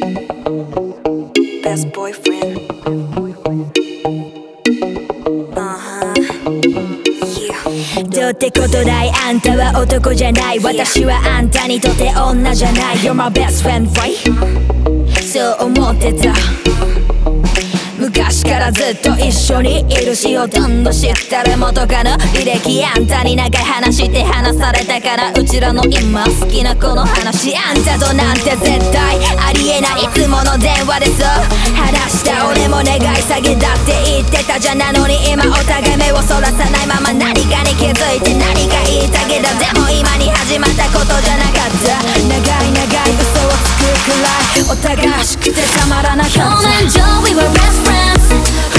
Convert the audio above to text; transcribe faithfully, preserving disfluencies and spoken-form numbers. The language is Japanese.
Best boyfriend. Uh-huh. Yeah. どうってことないあんたは男じゃない私はあんたにとって女じゃない You're my best friend, right? そう思ってた昔からずっと一緒にいるしほとんど知ってる元カノ履歴あんたに長い話って話されたからうちらの今好きなこの話あんたとなんて絶対ありえないいつもの電話でそう話した俺も願い下げだって言ってたじゃなのに今お互い目をそらさないまま何かに気づいて何か言いたげだでも今に始まったことじゃなかった長い長い嘘をつくくらいお互いしくてたまらなかった Come and Joe, we were best friends